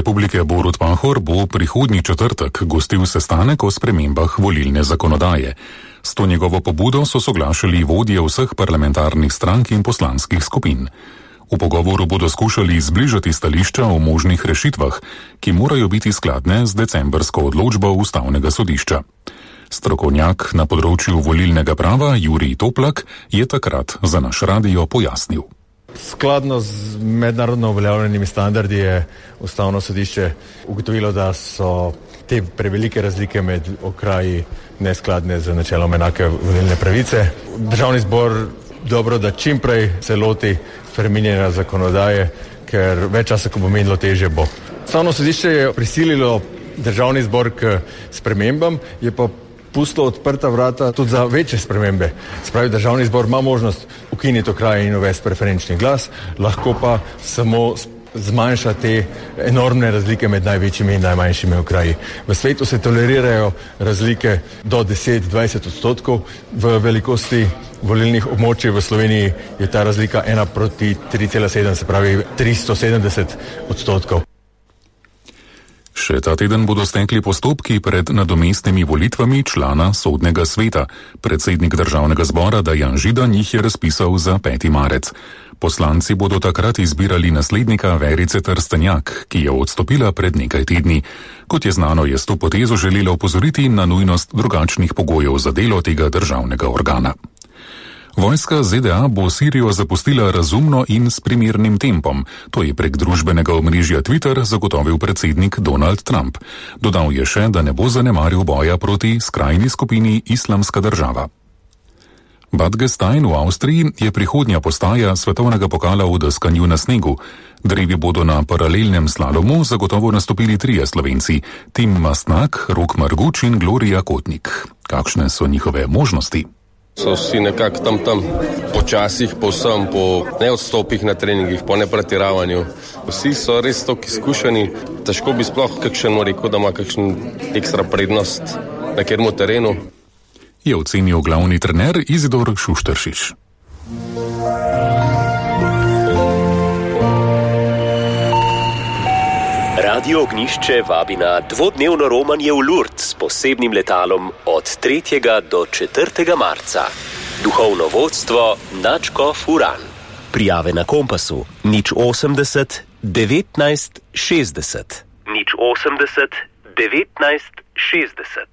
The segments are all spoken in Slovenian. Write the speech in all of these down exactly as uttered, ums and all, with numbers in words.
republike Borut Pahor bo prihodnji četrtek gostil sestanek o spremembah volilne zakonodaje. S to njegovo pobudo so soglašali vodje vseh parlamentarnih strank in poslanskih skupin. V pogovoru bodo skušali zbližati stališča o možnih rešitvah, ki morajo biti skladne z decembrsko odločbo Ustavnega sodišča. Strokovnjak na področju volilnega prava Jurij Toplak je takrat za naš radio pojasnil. Skladno z mednarodno uveljavljenimi standardi je Ustavno sodišče ugotovilo, da so te prevelike razlike med okraji neskladne z načelom enake volilne pravice. Državni zbor dobro, da čim prej se loti spreminjanja zakonodaje, ker več časa, ko bo menilo, teže bo. Ustavno sodišče je prisililo državni zbor k spremembam, je pa pustilo odprta vrata tudi za večje spremembe. Spravi, državni zbor ima možnost ukiniti okraje in uvesti preferenčni glas, lahko pa samo zmanjša te enormne razlike med največjimi in najmanjšimi okraji. V svetu se tolerirajo razlike do deset do dvajset odstotkov, v velikosti volilnih območij v Sloveniji je ta razlika ena proti tri cela sedem, se pravi tristo sedemdeset odstotkov. Še ta teden bodo stekli postopki pred nadomestnimi volitvami člana Sodnega sveta. Predsednik državnega zbora Dejan Židan jih je razpisal za peti marec. Poslanci bodo takrat izbirali naslednika Verice Trstenjak, ki je odstopila pred nekaj tedni. Kot je znano, je s to potezo želela opozoriti na nujnost drugačnih pogojev za delo tega državnega organa. Vojska Z D A bo Sirijo zapustila razumno in s primernim tempom. To je prek družbenega omrežja Twitter zagotovil predsednik Donald Trump. Dodal je še, da ne bo zanemaril boja proti skrajni skupini Islamska država. Bad Gastein v Avstriji je prihodnja postaja svetovnega pokala v deskanju na snegu. Drevi bodo na paralelnem slalomu zagotovo nastopili trije Slovenci, Tim Mastnak, Rok Marguč in Gloria Kotnik. Kakšne so njihove možnosti? So vsi nekako tam tam, počasih, povsem, po neodstopih na treningih, po nepretiravanju. Vsi so res toliko izkušeni, težko bi sploh kakšen rekel, da ima kakšen ekstra prednost na katerem terenu. Je ocenil glavni trener Izidor Šušteršič. Radio Ognjišče vabi na dvodnevno romanje v Lourdes s posebnim letalom od tretjega do četrtega marca. Duhovno vodstvo Načko Furan. Prijave na Kompasu nič osemdeset devetnajst šestdeset. nič osemdeset devetnajst šestdeset.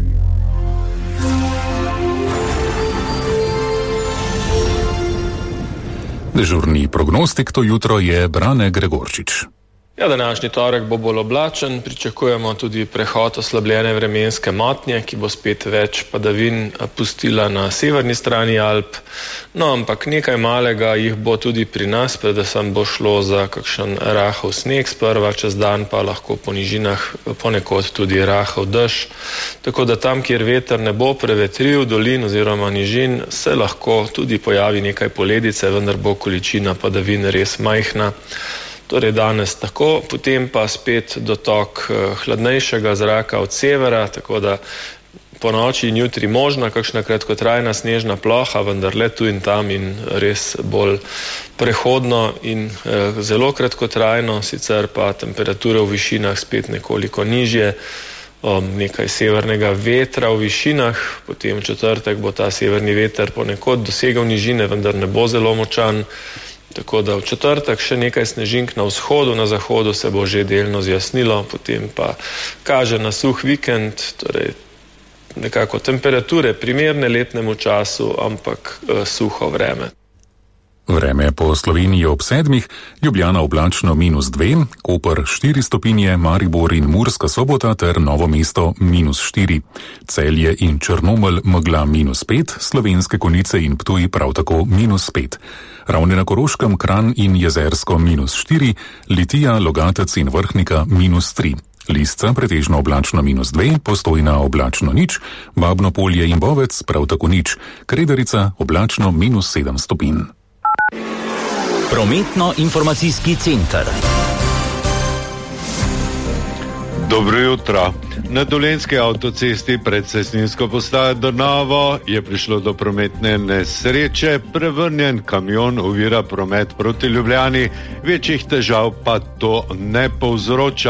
Dežurni prognostik to jutro je Brane Gregorčič. Ja, današnji torek bo bolj oblačen, pričakujemo tudi prehod oslabljene vremenske motnje, ki bo spet več padavin pustila na severni strani Alp. No, ampak nekaj malega jih bo tudi pri nas, predvsem bo šlo za kakšen rahel sneg sprva, čez dan pa lahko po nižinah ponekod tudi rahel dež. Tako da tam, kjer veter ne bo prevetril dolin oziroma nižin, se lahko tudi pojavi nekaj poledice, vendar bo količina padavin res majhna. Torej danes tako, potem pa spet dotok hladnejšega zraka od severa, tako da po noči in jutri možna kakšna kratkotrajna snežna ploha, vendar le tu in tam in res bolj prehodno in eh, zelo kratkotrajno, sicer pa temperature v višinah spet nekoliko nižje, um, nekaj severnega vetra v višinah, potem v četrtek bo ta severni veter ponekod dosegal nižine, vendar ne bo zelo močan. Tako da v četrtek še nekaj snežink na vzhodu, na zahodu se bo že delno zjasnilo, potem pa kaže na suh vikend, torej nekako temperature primerne letnemu času, ampak eh, suho vreme. Vreme po Sloveniji ob sedmih, Ljubljana oblačno minus dve, Koper štiri stopinje, Maribor in Murska Sobota ter Novo mesto minus štiri. Celje in Črnomelj megla minus pet, Slovenske Konjice in Ptuj prav tako minus pet. Ravne na Koroškem, Kranj in Jezersko minus štiri, Litija, Logatec in Vrhnika minus tri. Lisca pretežno oblačno minus dve, Postojna oblačno nič, Babno Polje in Bovec prav tako nič, Kredarica oblačno minus sedem stopinj. Prometno-informacijski center. Dobro jutro. Na Dolenjski avtocesti pred cestninsko postajo Drnovo je prišlo do prometne nesreče. Prevrnjen kamion ovira promet proti Ljubljani. Večjih težav pa to ne povzroča.